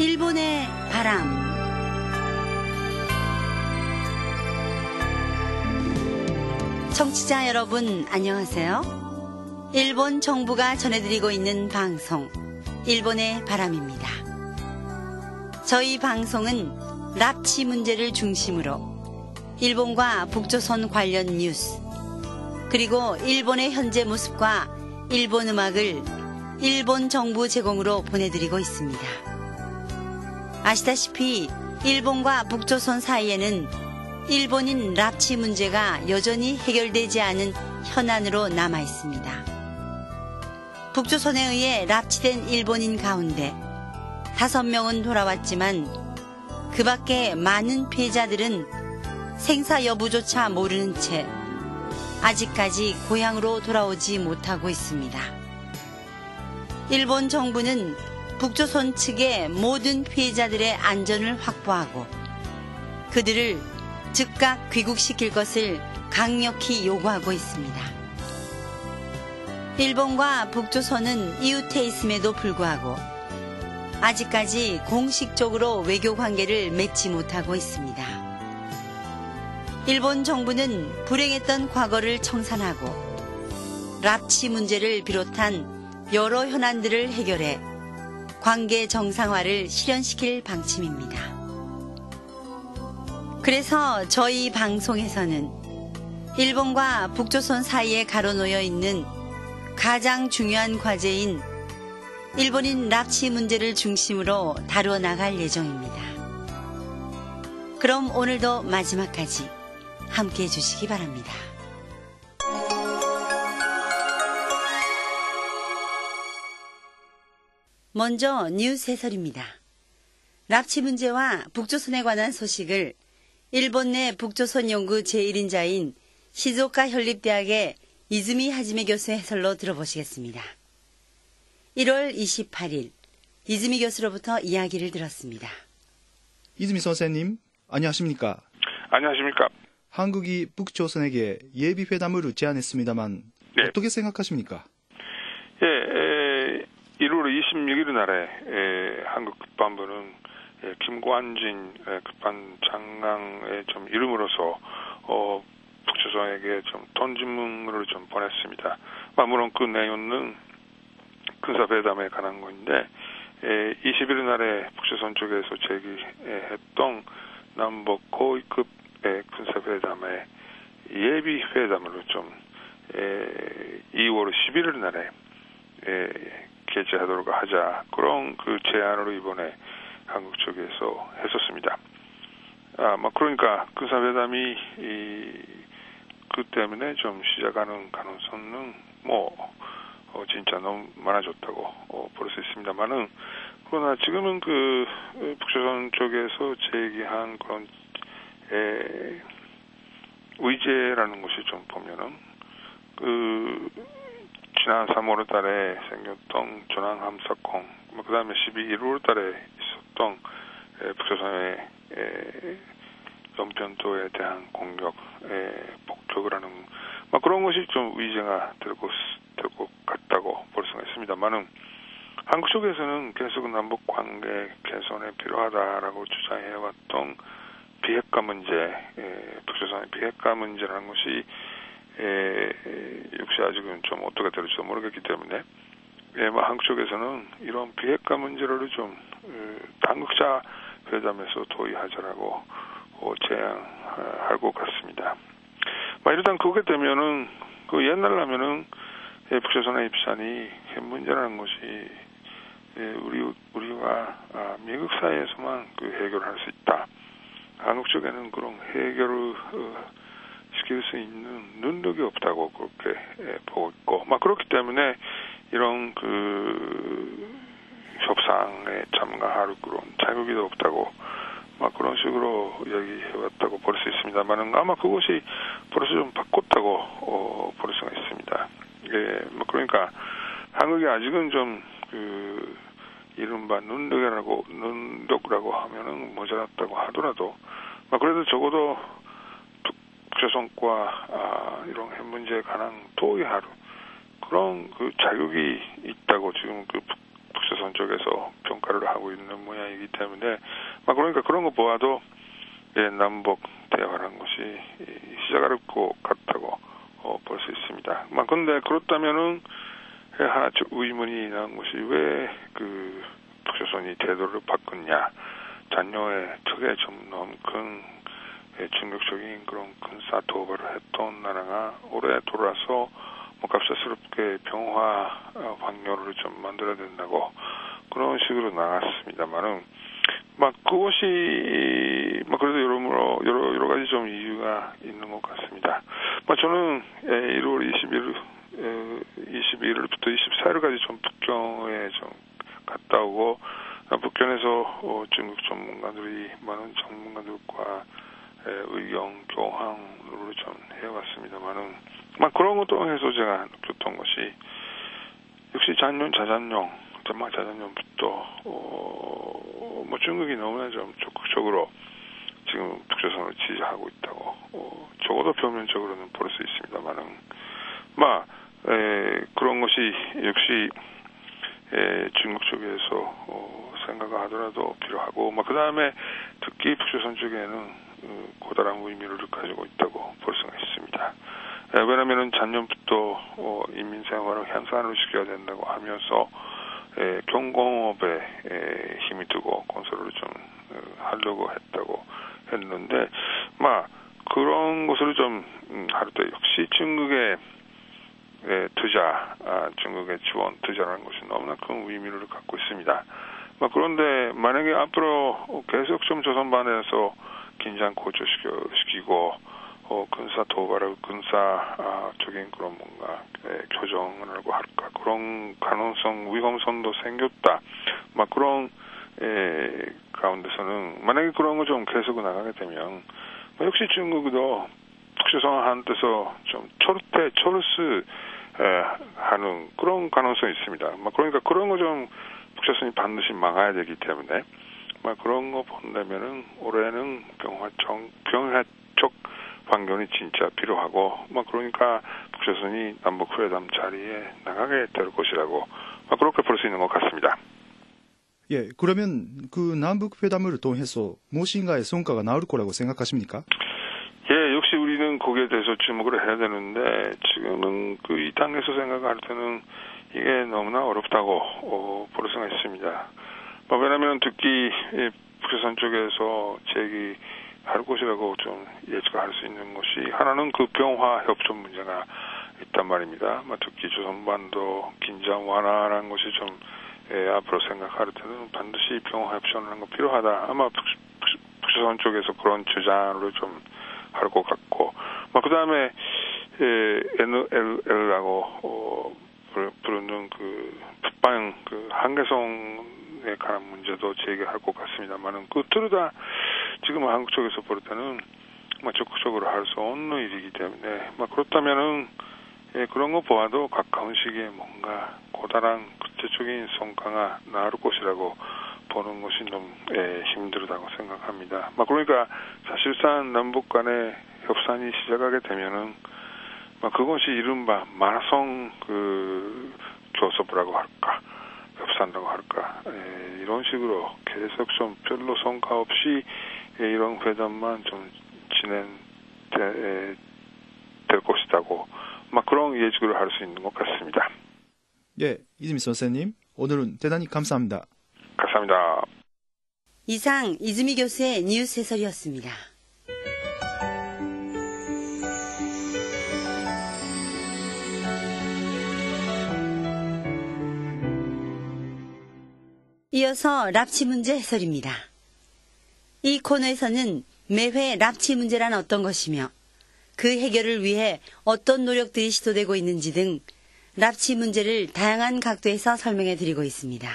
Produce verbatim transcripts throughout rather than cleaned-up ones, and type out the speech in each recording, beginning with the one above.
일본의 바람. 청취자 여러분 안녕하세요. 일본 정부가 전해드리고 있는 방송 일본의 바람입니다. 저희 방송은 납치 문제를 중심으로 일본과 북조선 관련 뉴스 그리고 일본의 현재 모습과 일본 음악을 일본 정부 제공으로 보내드리고 있습니다. 아시다시피 일본과 북조선 사이에는 일본인 납치 문제가 여전히 해결되지 않은 현안으로 남아 있습니다. 북조선에 의해 납치된 일본인 가운데 다섯 명은 돌아왔지만 그 밖에 많은 피해자들은 생사 여부조차 모르는 채 아직까지 고향으로 돌아오지 못하고 있습니다. 일본 정부는 북조선 측의 모든 피해자들의 안전을 확보하고 그들을 즉각 귀국시킬 것을 강력히 요구하고 있습니다. 일본과 북조선은 이웃해 있음에도 불구하고 아직까지 공식적으로 외교 관계를 맺지 못하고 있습니다. 일본 정부는 불행했던 과거를 청산하고 납치 문제를 비롯한 여러 현안들을 해결해 관계 정상화를 실현시킬 방침입니다. 그래서 저희 방송에서는 일본과 북조선 사이에 가로놓여 있는 가장 중요한 과제인 일본인 납치 문제를 중심으로 다루어 나갈 예정입니다. 그럼 오늘도 마지막까지 함께해 주시기 바랍니다. 먼저 뉴스 해설입니다. 납치 문제와 북조선에 관한 소식을 일본 내 북조선 연구 제일 인자인 시즈오카 현립대학의 이즈미 하지메 교수 해설로 들어보시겠습니다. 일월 이십팔일 이즈미 교수로부터 이야기를 들었습니다. 이즈미 선생님, 안녕하십니까? 안녕하십니까? 한국이 북조선에게 예비 회담을 제안했습니다만 네. 어떻게 생각하십니까? 예, 에, 일월 이십육일 날에 에, 한국 국방부는 에, 김관진 에, 국방장관의 좀 이름으로서 어, 북조선에게 좀 통지문을 좀 보냈습니다. 물론 그 내용은 군사회담에 관한 건데 에, 이십일 날에 북조선 쪽에서 제기했던 남북 고위급 군사회담에 예비회담으로 좀 에, 이월 십일일 날에 에, 개최하도록 하자 그런 그 제안으로 이번에 한국 쪽에서 했었습니다. 아, 뭐 그러니까 군사회담이 이, 그 때문에 좀 시작하는 가능성은 뭐 어, 진짜 너무 많아졌다고 어, 볼 수 있습니다만은 그러나 지금은 그 북조선 쪽에서 제기한 그런 에, 의제라는 것이 좀 보면은 그 지난 삼월 달에 생겼던 조난함 사건, 뭐 그다음에 십이월 달에 있었던 에, 북조선의 에, 연평도에 대한 공격, 에, 폭격을 하는 뭐 그런 것이 좀 의제가 될 것, 될 것 같다고 볼 수가 있습니다만은 한국 쪽에서는 계속 남북 관계 개선에 필요하다라고 주장해왔던 비핵화 문제, 에, 북조선의 비핵화 문제라는 것이 에, 역시 아직은 좀 어떻게 될지도 모르겠기 때문에 예, 뭐 한국 쪽에서는 이런 비핵화 문제를 좀 에, 당국자 회담에서 도의하자라고 어, 제안할 것 같습니다. 뭐 일단 그렇게 되면은 그 옛날라면은 예, 북조선의 입장이 핵 문제라는 것이 예, 우리 우리가 아, 미국 사이에서만 그 해결할 수 있다. 한국 쪽에는 그런 해결을 어, 시킬 수 있는 능력이 없다고 그렇게 예, 보고 있고, 막 그렇기 때문에 이런 그 협상에 참가할 그런 자격이 없다고, 막 그런 식으로 이야기해왔다고 볼 수 있습니다만은 아마 그것이 벌써 좀 바꿨다고 어, 볼 수가 있습니다. 예, 뭐 그러니까 한국이 아직은 좀 그 이른바 능력이라고 능력이라고 하면은 모자랐다고 하더라도, 막 그래도 적어도 북조선과 아, 이런 핵 문제에 관한 토의하루 그런 그 자격이 있다고 지금 그 북조선 쪽에서 평가를 하고 있는 모양이기 때문에, 막 그러니까 그런 거 보아도 예, 남북 대화라는 것이 시작할 것 같다고 어, 볼 수 있습니다. 막 근데 그렇다면은 하나 좀 의문이 나는 것이 왜 그 북조선이 태도를 바꿨냐? 잔여의 특에 좀 너무 큰 예, 충격적인 그런 군사 도발을 했던 나라가 올해 돌아서 뭐 갑작스럽게 평화 환경을 좀 만들어야 된다고 그런 식으로 나갔습니다만은 막 그것이 막 그래도 여러모로 여러 여러 가지 좀 이유가 있는 것 같습니다. 막 저는 일월 이십일 이십일일부터 이십사일까지 좀 북경에 좀 갔다 오고 북경에서 어, 중국 전문가들이 많은 전문가들과 의견 교환으로 좀 해왔습니다만은 막 그런 것도 해서 제가 느꼈던 것이 역시 잔용 자잔용 정말 자잔용부터 어, 뭐 중국이 너무나 좀 적극적으로 지금 북조선을 지지하고 있다고 어, 적어도 표면적으로는 볼 수 있습니다만은 막 에, 그런 것이 역시 에, 중국 쪽에서 어, 생각을 하더라도 필요하고 막 그 다음에 특히 북조선 쪽에는 어, 고다란 의미를 가지고 있다고 볼 수가 있습니다. 에, 왜냐하면 작년부터 어, 인민 생활을 향상을 시켜야 된다고 하면서 에, 경공업에 에, 힘이 두고 건설을 좀 어, 하려고 했다고 했는데, 막 그런 것을 좀 음, 할 때 역시 중국의 에, 투자, 아, 중국의 지원 투자라는 것이 너무나 큰 의미를 갖고 있습니다. 막 그런데 만약에 앞으로 계속 좀 조선반에서 긴장 고조시키고 어, 군사 도발을 군사적인 그런 뭔가 에, 교정을 하고 할까 그런 가능성 위험성도 생겼다. 막 그런 에, 가운데서는 만약에 그런 거 좀 계속 나가게 되면 뭐 역시 중국도 북조선한테서 좀 초르태 초르스 에, 하는 그런 가능성이 있습니다. 막 그러니까 그런 거 좀 북조선이 반드시 막아야 되기 때문에 막 그런 거 본다면은 올해는 병화청 병화적 환경이 진짜 필요하고 막 그러니까 북조선이 남북 회담 자리에 나가게 될 것이라고 막 그렇게 볼 수 있는 것 같습니다. 예, 그러면 그 남북 회담을 통해서 무엇인가의 성과가 나올 거라고 생각하십니까? 예, 역시 우리는 거기에 대해서 주목을 해야 되는데 지금은 그 이 단계에서 생각할 때는 이게 너무나 어렵다고 어, 볼 수가 있습니다. 뭐 왜냐하면 특히 북조선 쪽에서 제기할 것이라고 좀 예측할 수 있는 것이 하나는 그 병화 협정 문제가 있단 말입니다. 특히 조선반도 긴장 완화라는 것이 좀 예, 앞으로 생각할 때는 반드시 병화 협정을 하는 거 필요하다. 아마 북, 북, 북조선 쪽에서 그런 주장으로 좀 할 것 같고, 그 다음에 엔엘엘라고 어, 부르는 그 북방 그 한계성에 관한 문제도 제기할 것 같습니다만은 그 둘 다 지금 한국 쪽에서 볼 때는 막 적극적으로 할 수 없는 일이기 때문에 막 그렇다면은 예, 그런 거 보아도 가까운 시기에 뭔가 고다란 구체적인 성과가 나올 것이라고 보는 것이 너무 예, 힘들다고 생각합니다. 막 그러니까 사실상 남북 간의 협상이 시작하게 되면은 막 그것이 이른바 마라손 그 교섭이라고 할까 협상이라고 할까 예, 이런 식으로 계속 좀 별로 성과 없이 예, 이런 회담만 좀 진행될 것이다고 막 그런 예측을 할 수 있는 것 같습니다. 예, 이즈미 선생님 오늘은 대단히 감사합니다. 감사합니다. 이상 이즈미 교수의 뉴스 해설이었습니다. 이어서 납치 문제 해설입니다. 이 코너에서는 매회 납치 문제란 어떤 것이며 그 해결을 위해 어떤 노력들이 시도되고 있는지 등 납치 문제를 다양한 각도에서 설명해 드리고 있습니다.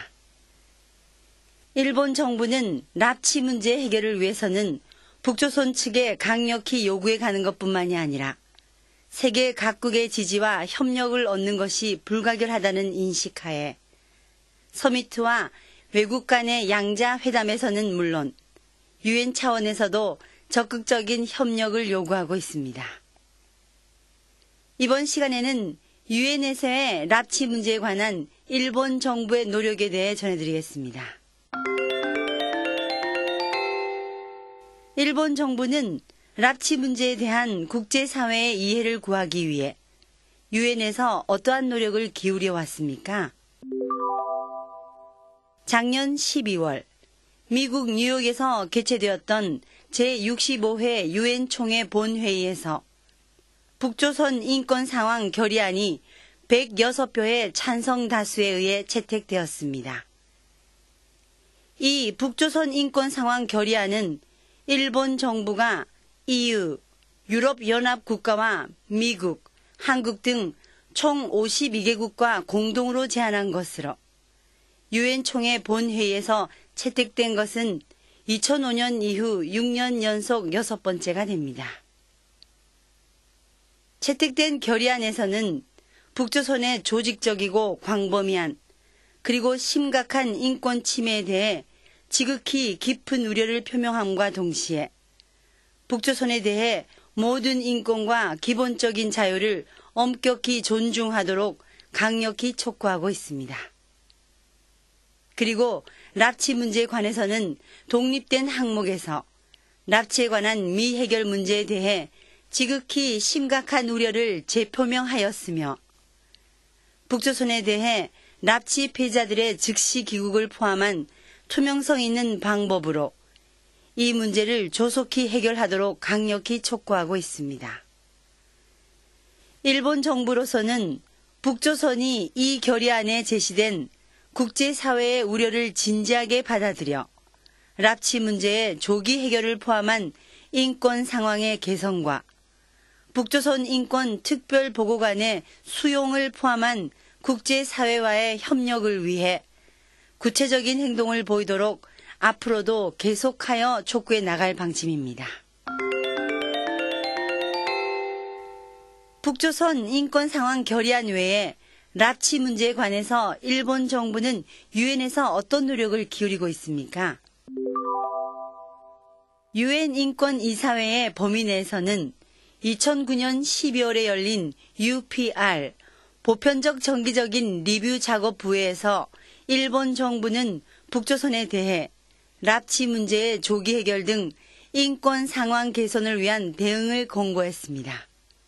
일본 정부는 납치 문제 해결을 위해서는 북조선 측에 강력히 요구해 가는 것뿐만이 아니라 세계 각국의 지지와 협력을 얻는 것이 불가결하다는 인식하에 서미트와 외국 간의 양자 회담에서는 물론 유엔 차원에서도 적극적인 협력을 요구하고 있습니다. 이번 시간에는 유엔에서의 납치 문제에 관한 일본 정부의 노력에 대해 전해드리겠습니다. 일본 정부는 납치 문제에 대한 국제사회의 이해를 구하기 위해 유엔에서 어떠한 노력을 기울여 왔습니까? 작년 십이월 미국 뉴욕에서 개최되었던 제육십오 회 유엔 총회 본회의에서 북조선 인권 상황 결의안이 백육 표의 찬성 다수에 의해 채택되었습니다. 이 북조선 인권 상황 결의안은 일본 정부가 이유, 유럽연합 국가와 미국, 한국 등 총 오십이 개국과 공동으로 제안한 것으로 유엔 총회 본회의에서 채택된 것은 이천오 년 이후 육 년 연속 여섯 번째가 됩니다. 채택된 결의안에서는 북조선의 조직적이고 광범위한 그리고 심각한 인권 침해에 대해 지극히 깊은 우려를 표명함과 동시에 북조선에 대해 모든 인권과 기본적인 자유를 엄격히 존중하도록 강력히 촉구하고 있습니다. 그리고 납치 문제에 관해서는 독립된 항목에서 납치에 관한 미해결 문제에 대해 지극히 심각한 우려를 재표명하였으며 북조선에 대해 납치 피해자들의 즉시 귀국을 포함한 투명성 있는 방법으로 이 문제를 조속히 해결하도록 강력히 촉구하고 있습니다. 일본 정부로서는 북조선이 이 결의안에 제시된 국제사회의 우려를 진지하게 받아들여 납치 문제의 조기 해결을 포함한 인권 상황의 개선과 북조선 인권 특별보고관의 수용을 포함한 국제사회와의 협력을 위해 구체적인 행동을 보이도록 앞으로도 계속하여 촉구해 나갈 방침입니다. 북조선 인권 상황 결의안 외에 납치 문제에 관해서 일본 정부는 유엔에서 어떤 노력을 기울이고 있습니까? 유엔 인권 이사회의 범위 내에서는 이천구 년 십이월에 열린 유피알 보편적 정기적인 리뷰 작업 부회에서 일본 정부는 북조선에 대해 납치 문제의 조기 해결 등 인권 상황 개선을 위한 대응을 권고했습니다.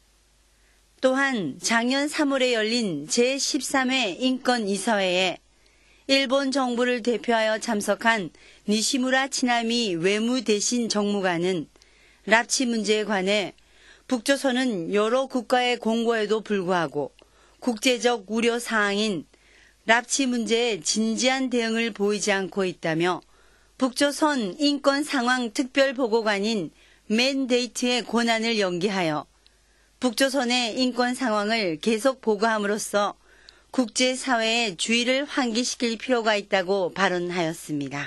또한 작년 삼월에 열린 제십삼 회 인권이사회에 일본 정부를 대표하여 참석한 니시무라 치나미 외무대신 정무관은 납치 문제에 관해 북조선은 여러 국가의 공고에도 불구하고 국제적 우려 사항인 납치 문제에 진지한 대응을 보이지 않고 있다며 북조선 인권 상황 특별보고관인 맨데이트의 권한을 연기하여 북조선의 인권 상황을 계속 보고함으로써 국제사회의 주의를 환기시킬 필요가 있다고 발언하였습니다.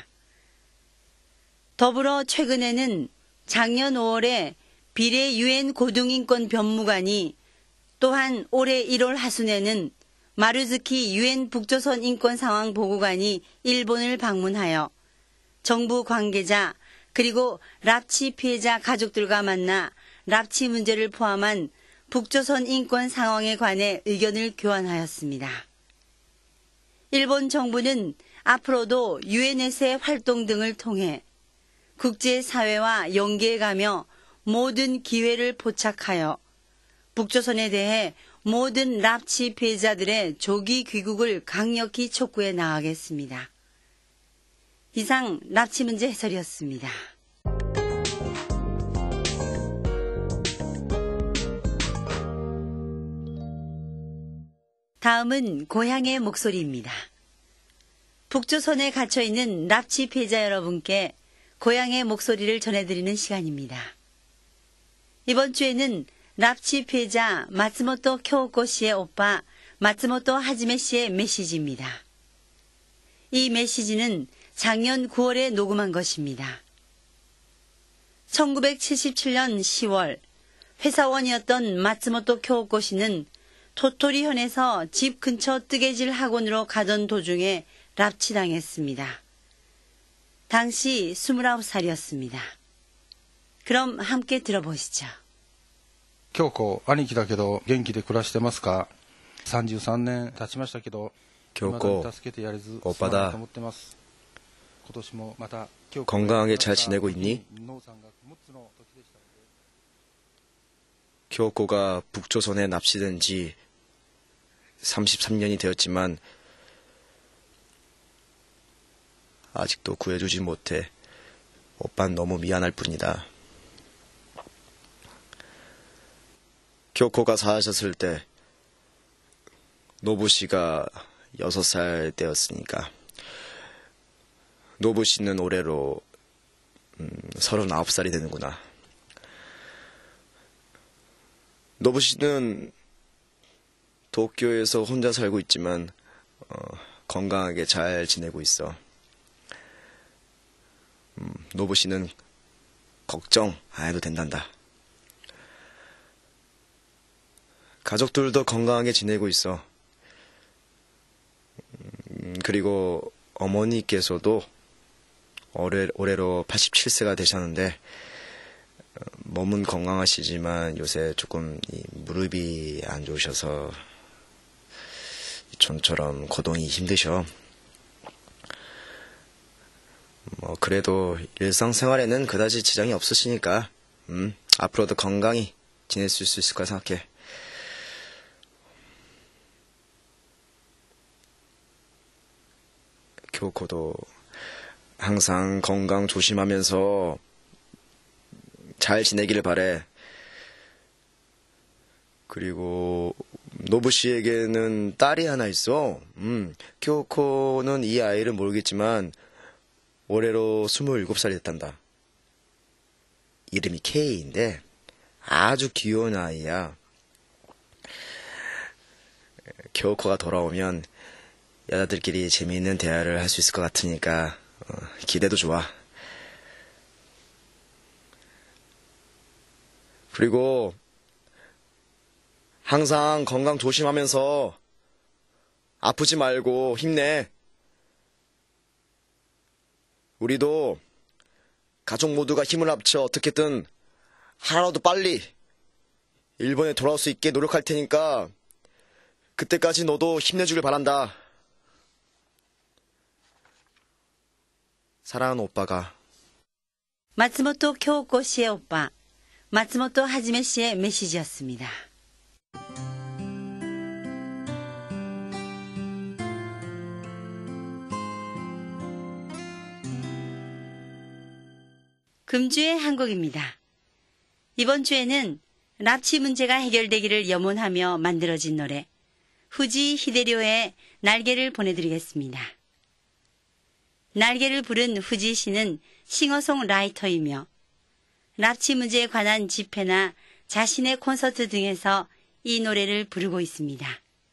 더불어 최근에는 작년 오월에 비례 유엔 고등인권 변무관이 또한 올해 일월 하순에는 마루즈키 유엔 북조선 인권 상황 보고관이 일본을 방문하여 정부 관계자 그리고 납치 피해자 가족들과 만나 납치 문제를 포함한 북조선 인권 상황에 관해 의견을 교환하였습니다. 일본 정부는 앞으로도 유엔에스의 활동 등을 통해 국제사회와 연계해가며 모든 기회를 포착하여 북조선에 대해 모든 납치 피해자들의 조기 귀국을 강력히 촉구해 나가겠습니다. 이상 납치 문제 해설이었습니다. 다음은 고향의 목소리입니다. 북조선에 갇혀있는 납치 피해자 여러분께 고향의 목소리를 전해드리는 시간입니다. 이번 주에는 납치 피해자 마츠모토 쿄오코 씨의 오빠 마츠모토 하지메 씨의 메시지입니다. 이 메시지는 작년 구월에 녹음한 것입니다. 천구백칠십칠 년 시월 회사원이었던 마츠모토 쿄오코 씨는 토토리현에서 집 근처 뜨개질 학원으로 가던 도중에 납치당했습니다. 당시 스물아홉 살이었습니다. 그럼 함께 들어보시죠. 京子、兄貴だけど元気で暮らしてますか？さんじゅうさんねん経ちましたけど 교코, 오빠다. 건강하게 잘 지내고 있니? 교코가 북조선에 납치된 지 삼십삼 년이 되었지만 아직도 구해주지 못해 오빤 너무 미안할 뿐이다. 교코가 사하셨을 때 노부 씨가 여섯 살 때였으니까 노부 씨는 올해로 음, 서른아홉 살이 되는구나. 노부 씨는 도쿄에서 혼자 살고 있지만 어, 건강하게 잘 지내고 있어. 음, 노부 씨는 걱정 안 해도 된단다. 가족들도 건강하게 지내고 있어. 음, 그리고 어머니께서도 올해, 올해로 팔십칠 세가 되셨는데 어, 몸은 건강하시지만 요새 조금 이 무릎이 안 좋으셔서 좀처럼 거동이 힘드셔. 뭐 그래도 일상생활에는 그다지 지장이 없으시니까 음, 앞으로도 건강히 지내실 수 있을 거라 생각해. 교코도 항상 건강 조심하면서 잘 지내기를 바래. 그리고 노부 씨에게는 딸이 하나 있어. 음, 교코는 이 아이를 모르겠지만 올해로 스물일곱 살이 됐단다. 이름이 케이인데 아주 귀여운 아이야. 교코가 돌아오면 여자들끼리 재미있는 대화를 할 수 있을 것 같으니까 어, 기대도 좋아. 그리고 항상 건강 조심하면서 아프지 말고 힘내. 우리도 가족 모두가 힘을 합쳐 어떻게든 하루라도 빨리 일본에 돌아올 수 있게 노력할 테니까 그때까지 너도 힘내주길 바란다. 사랑하는 오빠가. 마츠모토 교코 씨의 오빠, 마츠모토 하지메 씨의 메시지였습니다. 금주의 한국입니다. 이번 주에는 납치 문제가 해결되기를 염원하며 만들어진 노래 후지 히데료의 날개를 보내드리겠습니다. 날개를 부른 후지 씨는 싱어송라이터이며 납치 문제에 관한 집회나 자신의 콘서트 등에서 이 노래를 부르고 있습니다.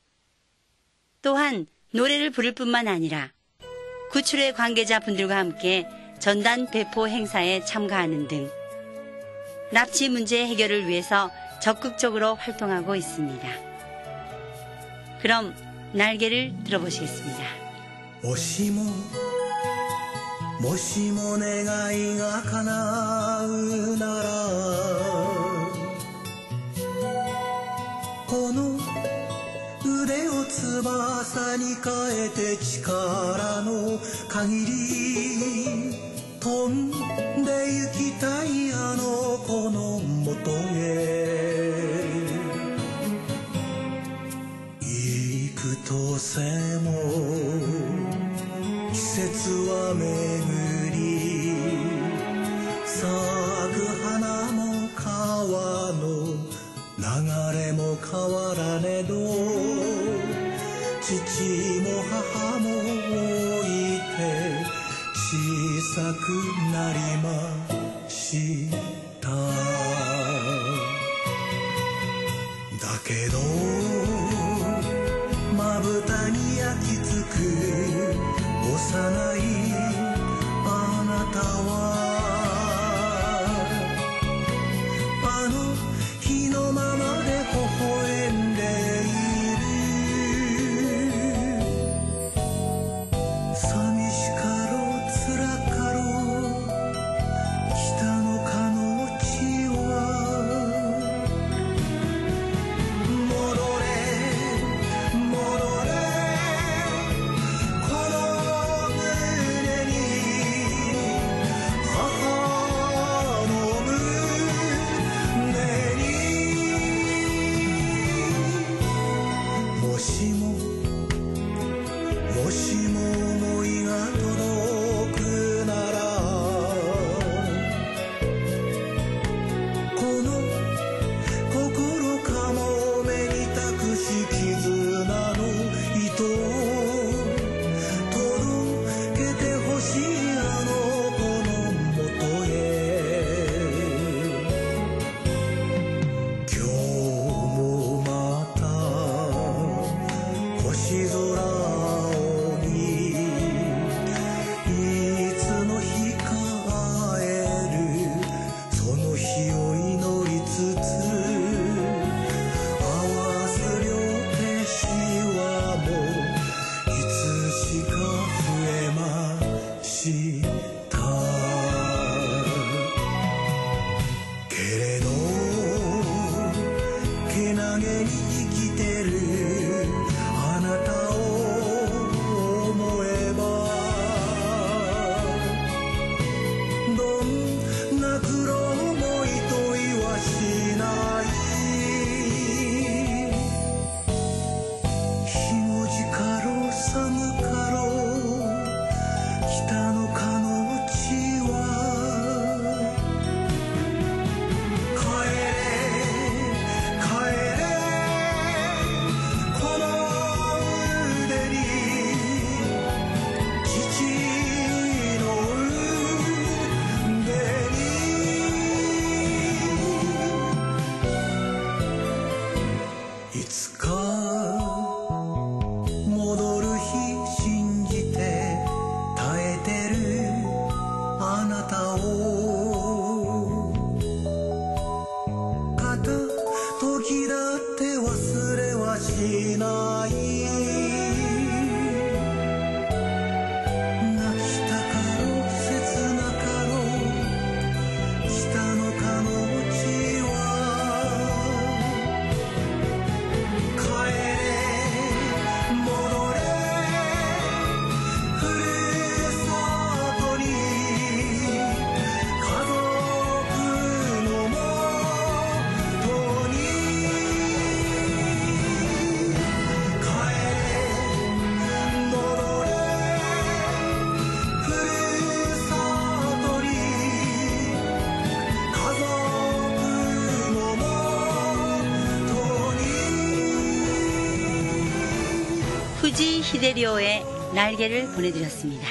또한 노래를 부를 뿐만 아니라 구출의 관계자분들과 함께 전단 배포 행사에 참가하는 등 납치 문제 해결을 위해서 적극적으로 활동하고 있습니다. 그럼 날개를 들어보시겠습니다. もしももしも願いが叶うならこの腕を翼に変えて力の限り飛んで行きたいあの子のもとへ幾年も季節は巡り咲く花も川の流れも変わらねど父も母も老いて小さくなりましただけどまぶたに焼き付く幼いあなたはあの日のままで微笑んでいる寂しかろう辛かろう北の彼 후지 히데리오의 날개를 보내드렸습니다.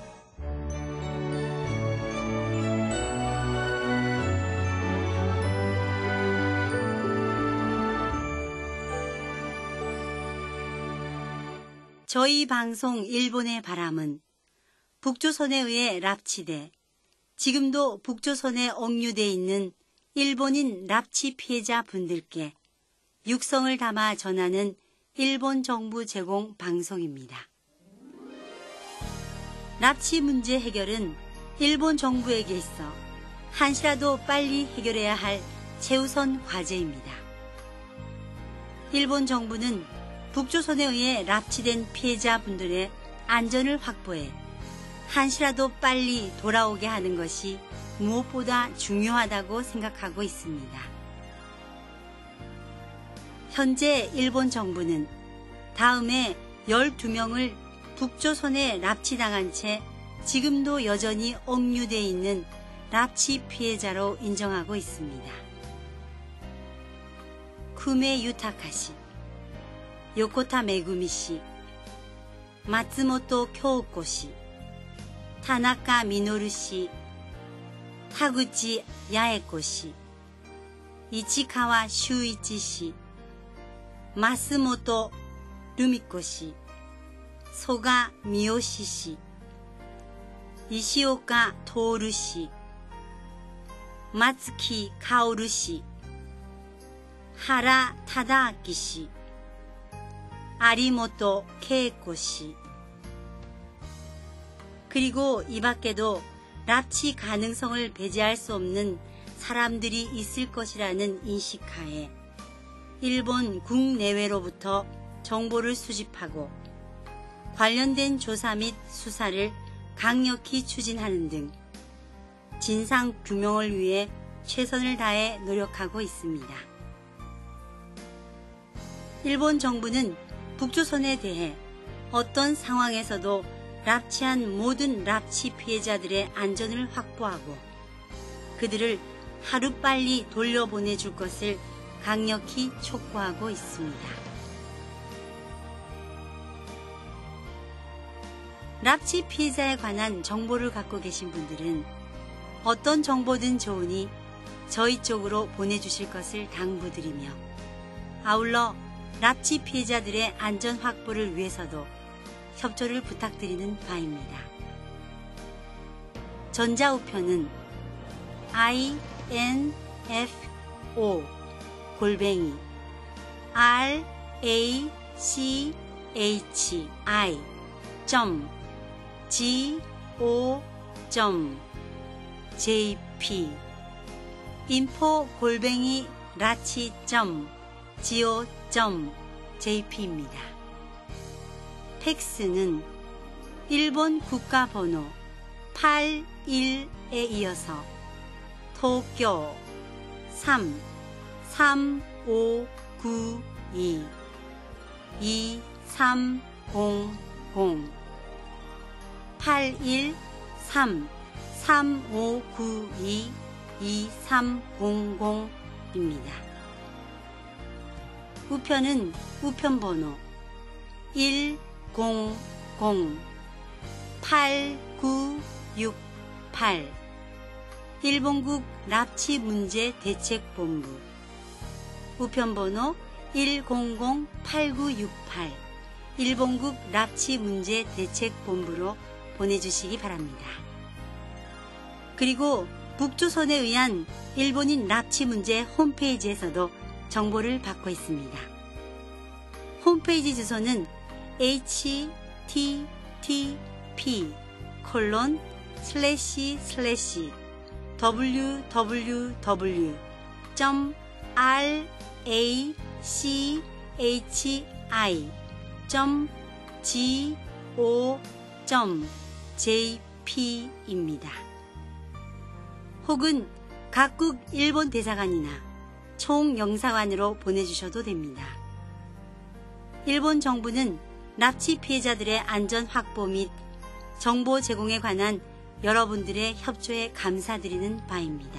저희 방송 일본의 바람은 북조선에 의해 납치돼 지금도 북조선에 억류돼 있는 일본인 납치 피해자 분들께 육성을 담아 전하는 일본 정부 제공 방송입니다. 납치 문제 해결은 일본 정부에게 있어 한시라도 빨리 해결해야 할 최우선 과제입니다. 일본 정부는 북조선에 의해 납치된 피해자분들의 안전을 확보해 한시라도 빨리 돌아오게 하는 것이 무엇보다 중요하다고 생각하고 있습니다. 현재 일본 정부는 다음에 열두 명을 북조선에 납치당한 채 지금도 여전히 억류돼 있는 납치 피해자로 인정하고 있습니다. 쿠메 유타카시, 요코타 메구미씨, 마츠모토 교우코씨, 타나카 미노루씨, 타구치 야에코씨, 이치카와 슈이치씨, 마스모토 루미코씨, 소가 미요시씨, 이시오카 토오루씨, 마츠키 카오루씨, 하라 타다아키씨, 아리모토 케이코씨, 그리고 이 밖에도 납치 가능성을 배제할 수 없는 사람들이 있을 것이라는 인식하에 일본 국내외로부터 정보를 수집하고 관련된 조사 및 수사를 강력히 추진하는 등 진상 규명을 위해 최선을 다해 노력하고 있습니다. 일본 정부는 북조선에 대해 어떤 상황에서도 납치한 모든 납치 피해자들의 안전을 확보하고 그들을 하루빨리 돌려보내줄 것을 강력히 촉구하고 있습니다. 납치 피해자에 관한 정보를 갖고 계신 분들은 어떤 정보든 좋으니 저희 쪽으로 보내주실 것을 당부드리며 아울러 납치 피해자들의 안전 확보를 위해서도 협조를 부탁드리는 바입니다. 전자우편은 인포 골뱅이 r a c h i g o j p 인포 골뱅이 라치 go jp입니다. 팩스는 일본 국가번호 팔십일에 이어서 도쿄 삼 삼오구이 이삼공공 팔일 삼 삼오구이 이삼공공입니다. 우편은 우편번호 일공공 팔구육팔 일본국 납치문제대책본부 우편번호 일공공 팔구육팔 일본국 납치문제대책본부로 보내주시기 바랍니다. 그리고 북조선에 의한 일본인 납치 문제 홈페이지에서도 정보를 받고 있습니다. 홈페이지 주소는 에이치티티피 콜론 슬래시 슬래시 더블유더블유더블유 점 라치 점 지오 점 제이피입니다. 혹은 각국 일본 대사관이나 총영사관으로 보내주셔도 됩니다. 일본 정부는 납치 피해자들의 안전 확보 및 정보 제공에 관한 여러분들의 협조에 감사드리는 바입니다.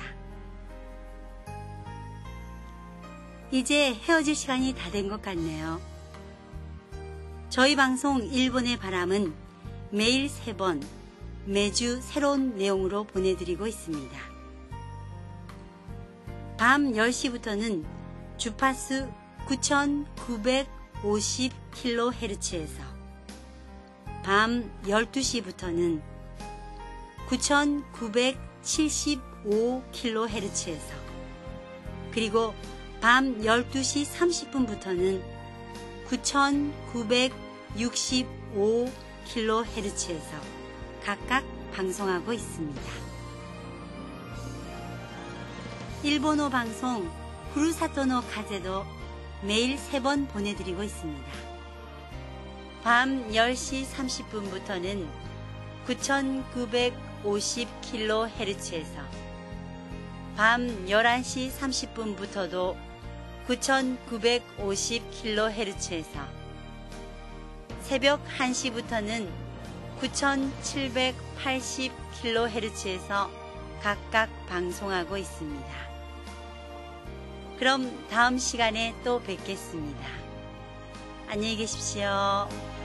이제 헤어질 시간이 다 된 것 같네요. 저희 방송 일본의 바람은 매일 세 번, 매주 새로운 내용으로 보내드리고 있습니다. 밤 열 시부터는 주파수 구천구백오십 킬로헤르츠에서 밤 열두 시부터는 구천구백칠십오 킬로헤르츠에서 그리고 밤 열두 시 삼십 분부터는 구천구백육십오 킬로헤르츠에서 각각 방송하고 있습니다. 일본어 방송 후루사토노 카제도 매일 세 번 보내드리고 있습니다. 밤 열 시 삼십 분부터는 구천구백오십 킬로헤르츠에서 밤 열한 시 삼십 분부터도 구천구백오십 킬로헤르츠에서 새벽 한 시부터는 구천칠백팔십 킬로헤르츠에서 각각 방송하고 있습니다. 그럼 다음 시간에 또 뵙겠습니다. 안녕히 계십시오.